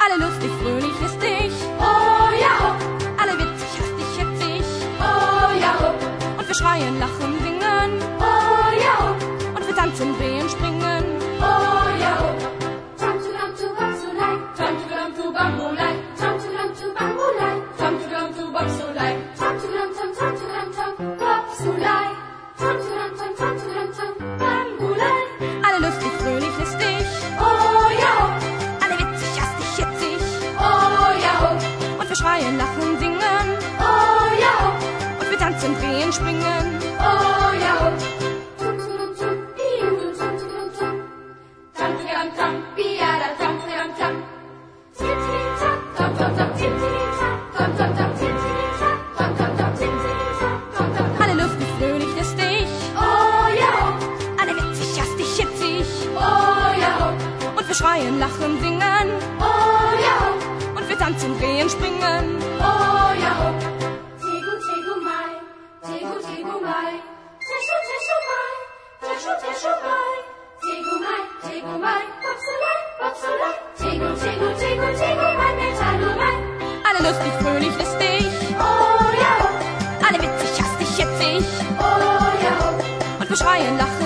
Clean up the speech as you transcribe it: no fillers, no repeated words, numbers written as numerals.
Alle lustig, fröhlich, listig. Oh ja, hopp. Alle witzig, hastig, hitzig. Oh ja, hopp. Und wir schreien, lachen, singen. Oh ja, hopp. Und wir tanzen, drehen, springen. Oh ja, hopp. Tam-tu-dam-tu, Bamsulei. Tam-tu-dam-tu, Bambolei. Tam-tu-dam-tu, Bambolei. Tam-tu-dam-tu, Bamsulei. Tam-tu-dam-tam, Tam-tu-dam-tam, Bamsulei. Tam-tu-dam-tam, Tam-tu-dam-tam, Bambolei. Alle lustig, fröhlich, listig. Oh ja, hopp. Alle witzig, hastig, hitzig. Oh ja, hopp. Und wir schreien, lachen, singen. Oh ja, hopp. Und wir tanzen, drehen, springen. Oh ja, hopp. Tum-tum-tum, tum-tum-tum. Tam-tam-tam, biada, tam-tam-tam. Tim-tim-tam, tam-tam-tam, tim-tim-tam. Tam-tam-tam, tim-tim-tam. Tam-tam-tam, tim-tim-tam. Tam-tam-tam. Alle lustig, fröhlich, listig. Oh ja, hopp. Alle witzig, hastig, hitzig. Oh ja, hopp. Und wir schreien, lachen, singen. Oh ja, hopp. Und wir tanzen, drehen, springen. Oh ja, hopp. Tegu, tegu, mai. Tegu, tegu, mai. Teshu, teshu, mai. Teshu, teshu, mai. Tegu, mai. Bopsulei, bopsulei. Tegu, tegu, tegu, tegu, mai. Metalu, mai. Alle lustig, fröhlich, listig. Oh ja, hopp. Alle witzig, hastig, hitzig. Oh ja, hopp. Und wir schreien, lachen,